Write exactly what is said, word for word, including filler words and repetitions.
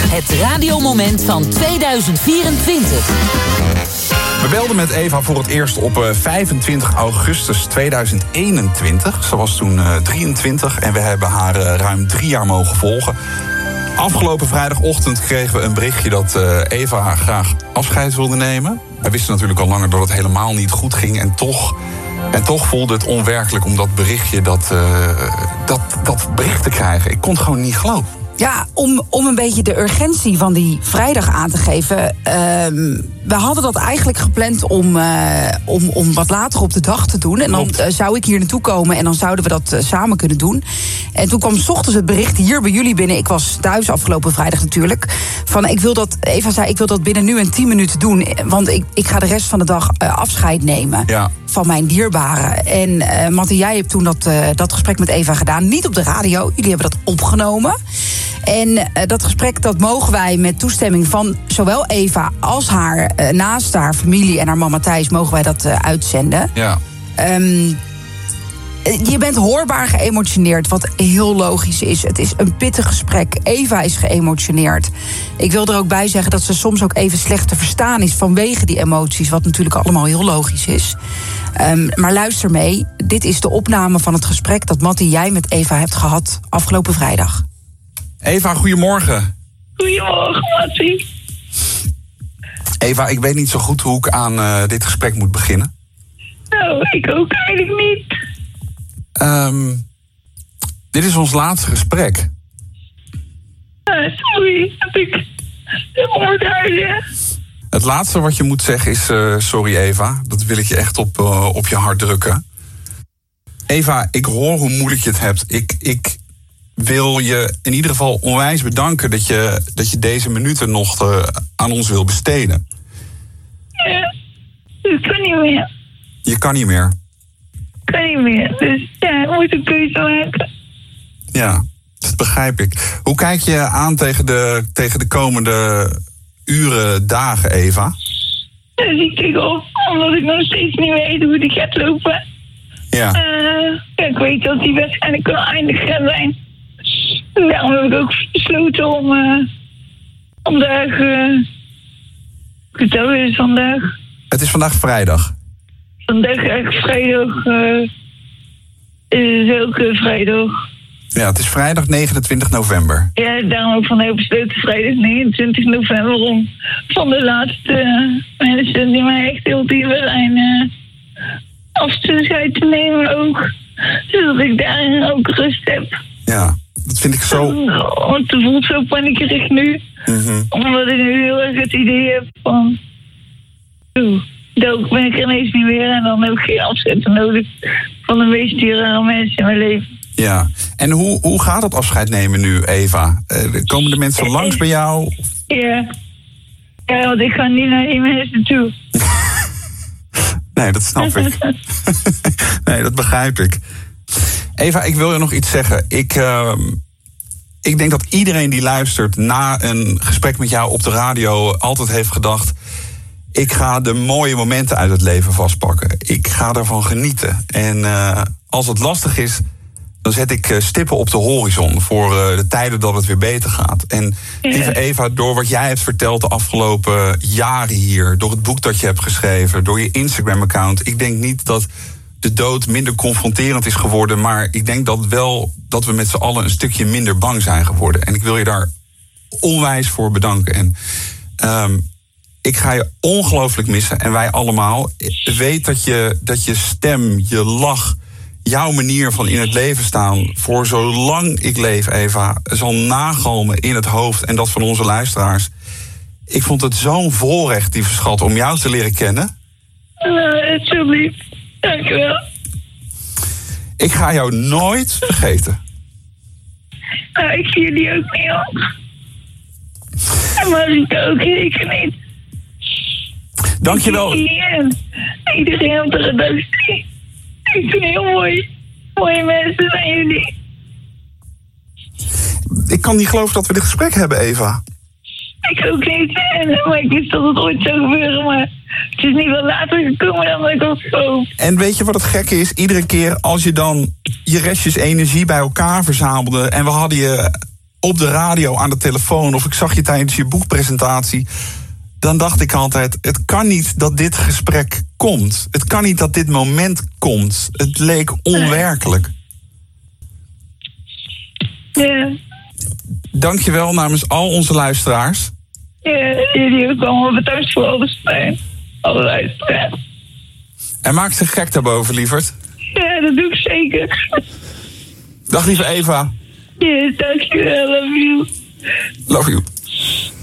Het radiomoment van tweeduizend vierentwintig. We belden met Eva voor het eerst op vijfentwintig augustus tweeduizend eenentwintig. Ze was toen uh, drieëntwintig en we hebben haar uh, ruim drie jaar mogen volgen. Afgelopen vrijdagochtend kregen we een berichtje dat uh, Eva graag afscheid wilde nemen. Wij wisten natuurlijk al langer dat het helemaal niet goed ging. En toch, en toch voelde het onwerkelijk om dat berichtje, dat, uh, dat, dat bericht te krijgen. Ik kon het gewoon niet geloven. Ja, om, om een beetje de urgentie van die vrijdag aan te geven. Uh, we hadden dat eigenlijk gepland om, uh, om, om wat later op de dag te doen. En dan uh, zou ik hier naartoe komen en dan zouden we dat uh, samen kunnen doen. En toen kwam 's ochtends het bericht hier bij jullie binnen. Ik was thuis afgelopen vrijdag natuurlijk. Van ik wil dat, Eva zei, ik wil dat binnen nu en tien minuten doen. Want ik, ik ga de rest van de dag uh, afscheid nemen. Ja. Van mijn dierbaren. En uh, Matt en jij hebt toen dat, uh, dat gesprek met Eva gedaan. Niet op de radio, jullie hebben dat opgenomen. En uh, dat gesprek dat mogen wij met toestemming van zowel Eva als haar uh, naast haar familie en haar man Matthijs mogen wij dat uh, uitzenden. Ja. Um, je bent hoorbaar geëmotioneerd, wat heel logisch is. Het is een pittig gesprek. Eva is geëmotioneerd. Ik wil er ook bij zeggen dat ze soms ook even slecht te verstaan is vanwege die emoties, wat natuurlijk allemaal heel logisch is. Um, maar luister mee, dit is de opname van het gesprek dat Matt en jij met Eva hebt gehad afgelopen vrijdag. Eva, goedemorgen. Goedemorgen, Mattie. Eva, ik weet niet zo goed hoe ik aan uh, dit gesprek moet beginnen. Nou, ik ook eigenlijk niet. Um, dit is ons laatste gesprek. Uh, sorry, dat ik moet huilen. Het laatste wat je moet zeggen is uh, sorry Eva. Dat wil ik je echt op, uh, op je hart drukken. Eva, ik hoor hoe moeilijk je het hebt. Ik... ik wil je in ieder geval onwijs bedanken dat je, dat je deze minuten nog uh, aan ons wil besteden. Ja, ik kan niet meer. Je kan niet meer? Ik kan niet meer, dus ja, ik moet een keuze maken. Ja, dat begrijp ik. Hoe kijk je aan tegen de, tegen de komende uren, dagen, Eva? Dus ik kijk op, omdat ik nog steeds niet weet hoe die gaat lopen. Ja. Uh, ja, ik weet dat die waarschijnlijk wel eindig gaat zijn. Daarom heb ik ook besloten om uh, vandaag... Uh, vertel je, is vandaag... Het is vandaag vrijdag. Vandaag eigenlijk vrijdag... Uh, is ook uh, vrijdag. Ja, het is vrijdag negenentwintig november. Ja, daarom ook vandaag besloten vrijdag negenentwintig november... om van de laatste uh, mensen die mij echt heel dierbaar zijn... Uh, afscheid te nemen ook. Zodat ik daarin ook rust heb. Ja. Dat vind ik zo... Want het voelt zo paniekerig nu. Mm-hmm. Omdat ik nu heel erg het idee heb van... Oeh, dood ben ik er ineens niet meer. En dan heb ik geen afscheid nodig van de meest dierbare mensen in mijn leven. Ja, en hoe, hoe gaat het afscheid nemen nu, Eva? Uh, komen de mensen langs bij jou? Ja. Ja, want ik ga niet naar die mensen toe. Nee, dat snap ik. Nee, dat begrijp ik. Eva, ik wil je nog iets zeggen. Ik, uh, ik denk dat iedereen die luistert na een gesprek met jou op de radio altijd heeft gedacht... ik ga de mooie momenten uit het leven vastpakken. Ik ga ervan genieten. En uh, als het lastig is, dan zet ik uh, stippen op de horizon... voor uh, de tijden dat het weer beter gaat. En lieve Eva, door wat jij hebt verteld de afgelopen jaren hier... door het boek dat je hebt geschreven, door je Instagram-account... ik denk niet dat de dood minder confronterend is geworden... maar ik denk dat wel dat we met z'n allen een stukje minder bang zijn geworden. En ik wil je daar onwijs voor bedanken. En um, ik ga je ongelooflijk missen, en wij allemaal. Weet dat je, dat je stem, je lach, jouw manier van in het leven staan... voor zolang ik leef, Eva, zal nagalmen in het hoofd... en dat van onze luisteraars. Ik vond het zo'n voorrecht, lieve schat, om jou te leren kennen. Uh, alsjeblieft. Dank je wel. Ik ga jou nooit vergeten. Nou, ik zie jullie ook niet op. En Marika ook zeker niet. Dank je wel. Iedereen op de redactie. Ik vind het heel mooi. Mooie mensen zijn jullie. Ik kan niet geloven dat we dit gesprek hebben, Eva. Ik ook niet. En, maar ik wist dat het ooit zou gebeuren, maar het is niet wel later gekomen dan ik had gehoopt. En weet je wat het gekke is? Iedere keer als je dan je restjes energie bij elkaar verzamelde... en we hadden je op de radio, aan de telefoon, of ik zag je tijdens je boekpresentatie, dan dacht ik altijd, het kan niet dat dit gesprek komt. Het kan niet dat dit moment komt. Het leek onwerkelijk. Ja. Dank je wel namens al onze luisteraars. Ja, jullie ook allemaal bedankt voor alles fijn. Alle luisteraars. En maak zich gek daarboven, lieverd. Ja, dat doe ik zeker. Dag lieve Eva. Ja, dankjewel. Love you. Love you.